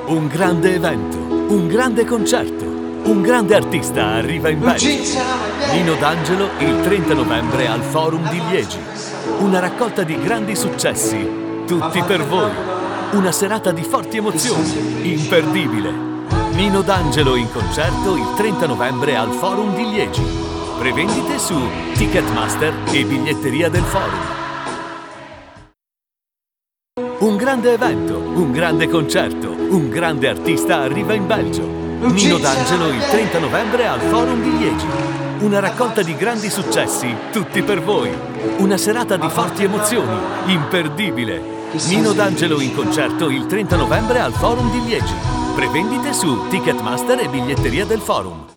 Un grande evento, un grande concerto, un grande artista arriva in Belgio. Nino D'Angelo il 30 novembre al Forum di Liegi. Una raccolta di grandi successi, tutti per voi. Una serata di forti emozioni, imperdibile. Nino D'Angelo in concerto il 30 novembre al Forum di Liegi. Prevendite su Ticketmaster e biglietteria del Forum. Un grande evento, un grande concerto, un grande artista arriva in Belgio. Nino D'Angelo il 30 novembre al Forum di Liegi. Una raccolta di grandi successi, tutti per voi. Una serata di forti emozioni, imperdibile. Nino D'Angelo in concerto il 30 novembre al Forum di Liegi. Prevendite su Ticketmaster e biglietteria del Forum.